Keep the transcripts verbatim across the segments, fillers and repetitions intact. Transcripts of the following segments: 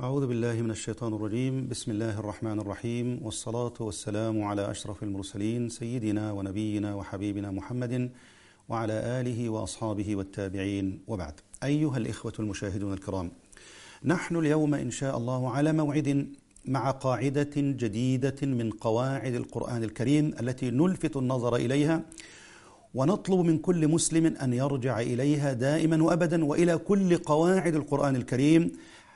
أعوذ بالله من الشيطان الرجيم. بسم الله الرحمن الرحيم، والصلاة والسلام على أشرف المرسلين سيدنا ونبينا وحبيبنا محمد وعلى آله وأصحابه والتابعين، وبعد. أيها الإخوة المشاهدون الكرام، نحن اليوم إن شاء الله على موعد مع قاعدة جديدة من قواعد القرآن الكريم التي نلفت النظر إليها ونطلب من كل مسلم أن يرجع إليها دائما وأبدا وإلى كل قواعد القرآن الكريم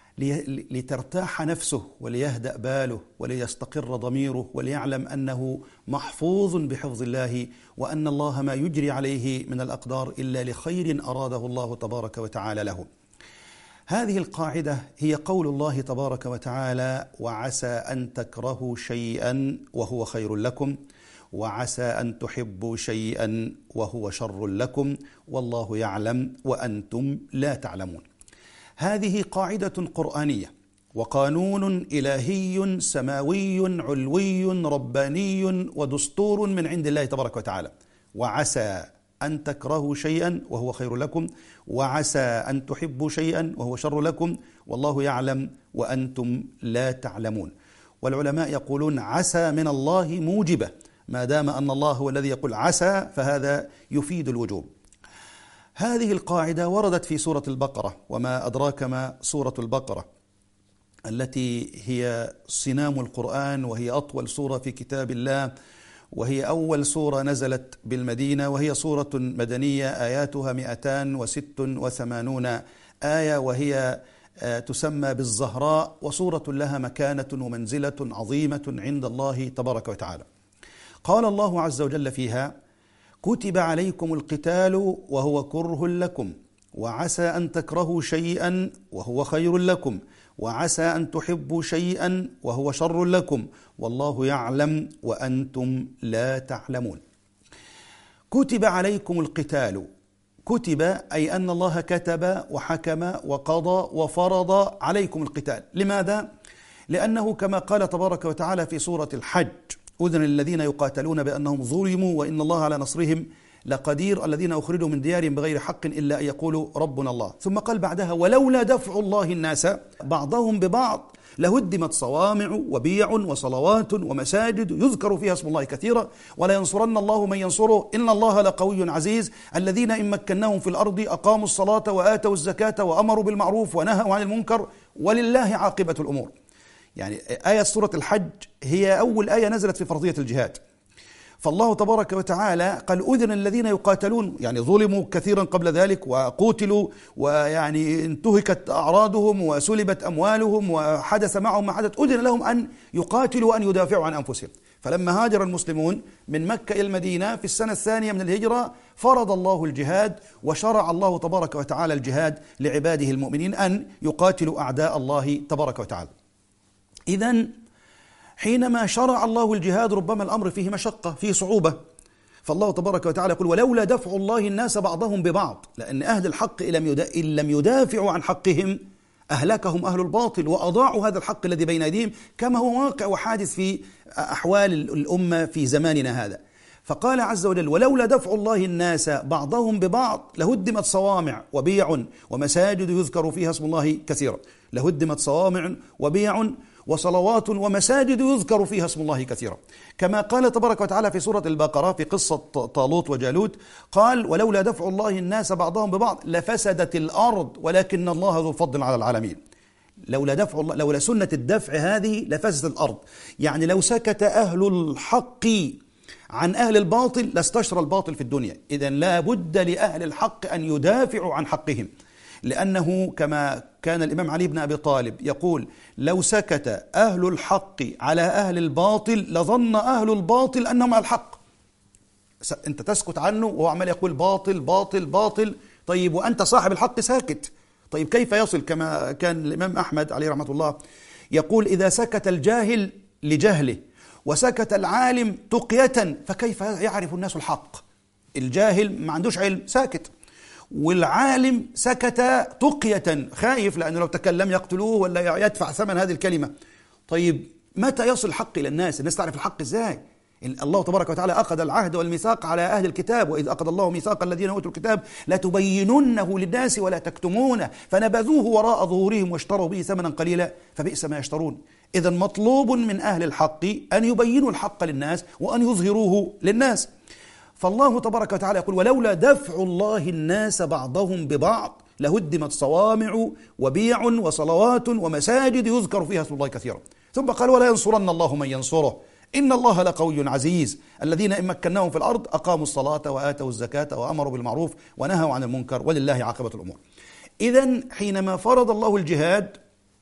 لترتاح نفسه وليهدأ باله وليستقر ضميره وليعلم أنه محفوظ بحفظ الله، وأن الله ما يجري عليه من الأقدار إلا لخير أراده الله تبارك وتعالى له. هذه القاعدة هي قول الله تبارك وتعالى: وعسى أن تكرهوا شيئا وهو خير لكم، وعسى أن تحبوا شيئا وهو شر لكم، والله يعلم وأنتم لا تعلمون. هذه قاعدة قرآنية وقانون إلهي سماوي علوي رباني ودستور من عند الله تبارك وتعالى. وعسى أن تكرهوا شيئا وهو خير لكم، وعسى أن تحبوا شيئا وهو شر لكم، والله يعلم وأنتم لا تعلمون. والعلماء يقولون عسى من الله موجبة، ما دام أن الله هو الذي يقول عسى فهذا يفيد الوجوب. هذه القاعدة وردت في سورة البقرة، وما أدراك ما سورة البقرة التي هي صنام القرآن، وهي أطول سورة في كتاب الله، وهي أول سورة نزلت بالمدينة، وهي سورة مدنية آياتها مئتان وست وثمانون آية، وهي تسمى بالزهراء، وسورة لها مكانة ومنزلة عظيمة عند الله تبارك وتعالى. قال الله عز وجل فيها: كتب عليكم القتال وهو كره لكم، وعسى أن تكرهوا شيئا وهو خير لكم، وعسى أن تحبوا شيئا وهو شر لكم، والله يعلم وأنتم لا تعلمون. كتب عليكم القتال، كتب أي أن الله كتب وحكم وقضى وفرض عليكم القتال. لماذا؟ لأنه كما قال تبارك وتعالى في سورة الحج: أذن الذين يقاتلون بأنهم ظلموا وإن الله على نصرهم لقدير، الذين أخرجوا من ديارهم بغير حق إلا أن يقولوا ربنا الله. ثم قال بعدها: ولولا دفع الله الناس بعضهم ببعض لهدمت صوامع وبيع وصلوات ومساجد يذكر فيها اسم الله كثيرا ولا ينصرن الله من ينصره إن الله لقوي عزيز، الذين إن مكناهم في الأرض أقاموا الصلاة وآتوا الزكاة وأمروا بالمعروف ونهوا عن المنكر ولله عاقبة الأمور. يعني آية سورة الحج هي أول آية نزلت في فرضية الجهاد. فالله تبارك وتعالى قال: أذن الذين يقاتلون، يعني ظلموا كثيرا قبل ذلك وقوتلوا، ويعني انتهكت أعراضهم وسلبت أموالهم وحدث معهم ما حدث، أذن لهم أن يقاتلوا وأن يدافعوا عن أنفسهم. فلما هاجر المسلمون من مكة إلى المدينة في السنة الثانية من الهجرة فرض الله الجهاد، وشرع الله تبارك وتعالى الجهاد لعباده المؤمنين أن يقاتلوا أعداء الله تبارك وتعالى. إذن حينما شرع الله الجهاد ربما الأمر فيه مشقة، فيه صعوبة، فالله تبارك وتعالى يقول: ولولا دفع الله الناس بعضهم ببعض، لأن أهل الحق إن لم يدافعوا عن حقهم أهلكهم أهل الباطل وأضاعوا هذا الحق الذي بين أيديهم، كما هو واقع وحادث في أحوال الأمة في زماننا هذا. فقال عز وجل: ولولا دفع الله الناس بعضهم ببعض لهدمت صوامع وبيع ومساجد يذكر فيها اسم الله كثيرا. لهدمت صوامع وبيع وصلوات ومساجد يذكر فيها اسم الله كثيرا، كما قال تبارك وتعالى في سورة البقرة في قصة طالوت وجالوت، قال: ولولا دفع الله الناس بعضهم ببعض لفسدت الأرض ولكن الله ذو فضل على العالمين. لولا دفع الله، لولا سنة الدفع هذه لفسدت الأرض. يعني لو سكت أهل الحق عن أهل الباطل لاستشرى الباطل في الدنيا. إذن لا بد لأهل الحق أن يدافعوا عن حقهم، لأنه كما كان الإمام علي بن أبي طالب يقول: لو سكت أهل الحق على أهل الباطل لظن أهل الباطل أنهم على الحق. أنت تسكت عنه وهو عمال يقول باطل باطل باطل، طيب وأنت صاحب الحق ساكت، طيب كيف يصل؟ كما كان الإمام أحمد عليه رحمة الله يقول: إذا سكت الجاهل لجهله وسكت العالم تقية فكيف يعرف الناس الحق؟ الجاهل ما عندوش علم ساكت، والعالم سكت تقية خايف لأنه لو تكلم يقتلوه ولا يدفع ثمن هذه الكلمة. طيب متى يصل الحق إلى الناس؟ الناس تعرف الحق إزاي؟ الله تبارك وتعالى أخذ العهد والميثاق على أهل الكتاب، وإذ أخذ الله ميثاق الذين أوتوا الكتاب لتبيننه للناس ولا تكتمونه فنبذوه وراء ظهورهم واشتروا به ثمنا قليلا فبئس ما يشترون. إذن مطلوب من أهل الحق أن يبينوا الحق للناس وأن يظهروه للناس. فالله تبارك وتعالى يقول: ولولا دفع الله الناس بعضهم ببعض لهدمت صوامع وبيع وصلوات ومساجد يذكر فيها اسم الله كثيرا. ثم قال: ولا ينصرن الله من ينصره إن الله لقوي عزيز الذين إن مكناهم في الأرض أقاموا الصلاة وآتوا الزكاة وأمروا بالمعروف ونهوا عن المنكر ولله عاقبة الأمور. إذن حينما فرض الله الجهاد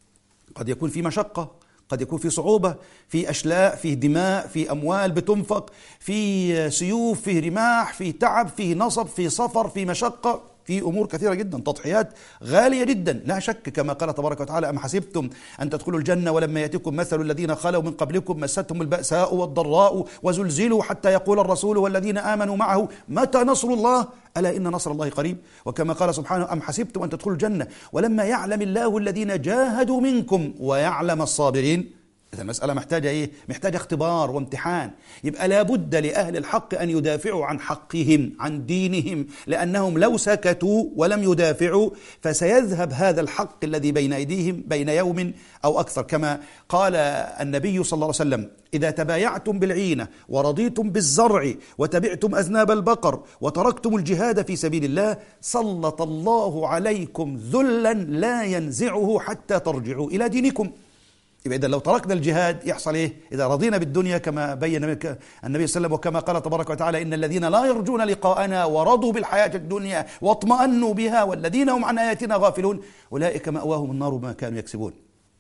قد يكون في مشقة، قد يكون في صعوبة، في أشلاء، في دماء، في أموال بتنفق، في سيوف، في رماح، في تعب، في نصب، في سفر، في مشقة، في أمور كثيرة جدا، تضحيات غالية جدا لا شك، كما قال تبارك وتعالى: أم حسبتم أن تدخلوا الجنة ولما يأتكم مثل الذين خلوا من قبلكم مستهم البأساء والضراء وزلزلوا حتى يقول الرسول والذين آمنوا معه متى نصر الله ألا إن نصر الله قريب. وكما قال سبحانه: أم حسبتم أن تدخلوا الجنة ولما يعلم الله الذين جاهدوا منكم ويعلم الصابرين. إذا المسألة محتاجة إيه؟ محتاجة اختبار وامتحان. يبقى لابد لأهل الحق أن يدافعوا عن حقهم، عن دينهم، لأنهم لو سكتوا ولم يدافعوا فسيذهب هذا الحق الذي بين أيديهم بين يوم أو أكثر. كما قال النبي صلى الله عليه وسلم: إذا تبايعتم بالعينة ورضيتم بالزرع وتبعتم أذناب البقر وتركتم الجهاد في سبيل الله سلط الله عليكم ذلا لا ينزعه حتى ترجعوا إلى دينكم. يبقى إذا لو تركنا الجهاد يحصل إيه؟ إذا رضينا بالدنيا كما بين النبي صلى الله عليه وسلم وكما قال تبارك وتعالى: إن الذين لا يرجون لقاءنا ورضوا بالحياة الدنيا واطمأنوا بها والذين هم عن آياتنا غافلون أولئك مأواهم النار بما كانوا يكسبون.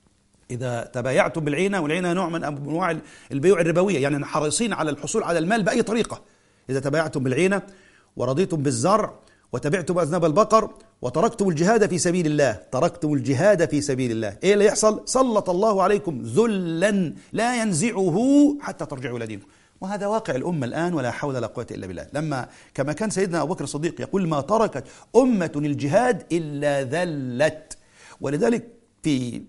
إذا تبايعتم بالعينة، والعينة نوع من أنواع البيوع الربوية، يعني حريصين على الحصول على المال بأي طريقة. إذا تبايعتم بالعينة ورضيتم بالزرع وتبعتم أذناب البقر وتركتم الجهاد في سبيل الله، تركتم الجهاد في سبيل الله، إيه اللي يحصل؟ سلط الله عليكم ذلا لا ينزعه حتى ترجعوا إلى دينكم. وهذا واقع الأمة الآن ولا حول ولا قوة إلا بالله. لما كما كان سيدنا أبو بكر الصديق يقول: ما تركت أمة الجهاد إلا ذلت. ولذلك في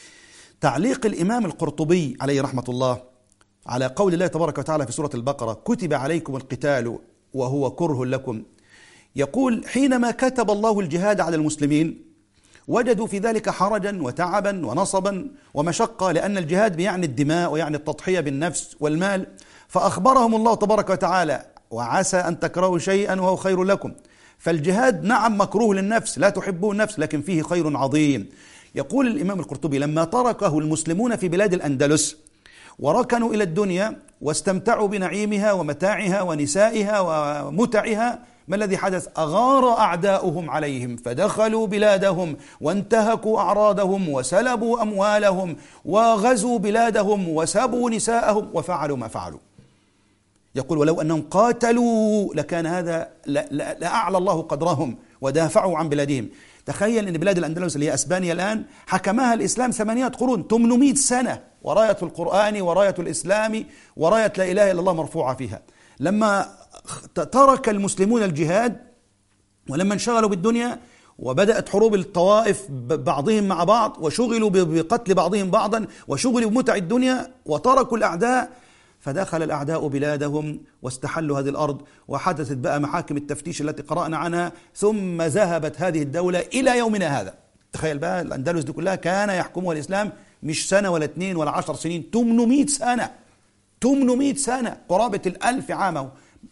تعليق الإمام القرطبي عليه رحمة الله على قول الله تبارك وتعالى في سورة البقرة: كتب عليكم القتال وهو كره لكم، يقول: حينما كتب الله الجهاد على المسلمين وجدوا في ذلك حرجا وتعبا ونصبا ومشقة، لأن الجهاد بيعني الدماء ويعني التضحية بالنفس والمال، فأخبرهم الله تبارك وتعالى: وعسى أن تكرهوا شيئا وهو خير لكم. فالجهاد نعم مكروه للنفس، لا تحبه النفس، لكن فيه خير عظيم. يقول الإمام القرطبي: لما تركه المسلمون في بلاد الأندلس وركنوا إلى الدنيا واستمتعوا بنعيمها ومتاعها ونسائها ومتعها، ما الذي حدث؟ أغار أعداؤهم عليهم فدخلوا بلادهم وانتهكوا أعراضهم وسلبوا أموالهم وغزوا بلادهم وسبوا نساءهم وفعلوا ما فعلوا. يقول: ولو أنهم قاتلوا لكان هذا لأعلى الله قدرهم ودافعوا عن بلادهم. تخيل أن بلاد الأندلس اللي هي أسبانيا الآن حكمها الإسلام ثمانية قرون، ثمانمائة سنة، وراية القرآن وراية الإسلام وراية لا إله إلا الله مرفوعة فيها. لما ترك المسلمون الجهاد ولما انشغلوا بالدنيا وبدأت حروب الطوائف بعضهم مع بعض وشغلوا بقتل بعضهم بعضا وشغلوا بمتع الدنيا وتركوا الأعداء، فدخل الأعداء بلادهم واستحلوا هذه الأرض، وحدثت بقى محاكم التفتيش التي قرأنا عنها، ثم ذهبت هذه الدولة إلى يومنا هذا. تخيل بقى الأندلس دي كلها كان يحكمها الإسلام مش سنة ولا اثنين ولا عشر سنين، ثمانمائة سنة، ثمانمائة سنة، قرابة الألف عام،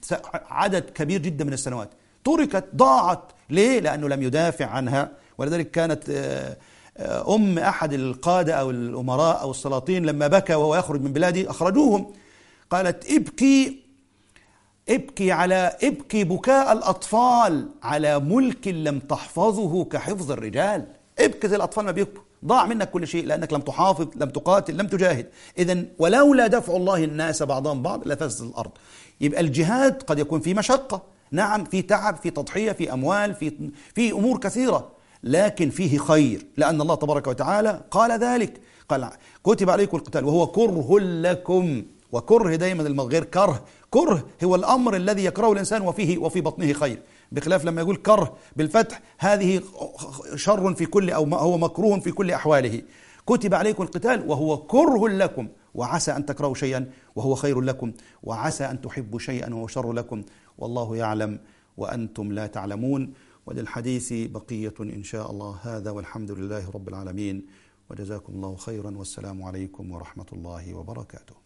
عدد كبير جدا من السنوات تركت ضاعت. ليه؟ لأنه لم يدافع عنها. ولذلك كانت أم أحد القادة أو الأمراء أو السلاطين لما بكى وهو يخرج من بلاده أخرجوهم، قالت: ابكي ابكي على ابكي بكاء الأطفال على ملك لم تحفظه كحفظ الرجال. ابكي زي الأطفال ما بيبكوا، ضاع منك كل شيء لأنك لم تحافظ، لم تقاتل، لم تجاهد. إذن ولولا دفع الله الناس بعضهم بعض لفسدت الأرض. يبقى الجهاد قد يكون في مشقة، نعم، في تعب، في تضحية، في أموال، في في أمور كثيرة، لكن فيه خير، لأن الله تبارك وتعالى قال ذلك، قال: كتب عليكم القتال وهو كره لكم. وكره دائما المغير كره، كره هو الأمر الذي يكرهه الإنسان وفيه وفي بطنه خير، بخلاف لما يقول كره بالفتح هذه شر في كل، أو هو مكروه في كل أحواله. كتب عليكم القتال وهو كره لكم وعسى أن تكرهوا شيئا وهو خير لكم، وعسى أن تحبوا شيئا وهو شر لكم، والله يعلم وأنتم لا تعلمون. وللحديث بقية إن شاء الله. هذا والحمد لله رب العالمين، وجزاكم الله خيرا، والسلام عليكم ورحمة الله وبركاته.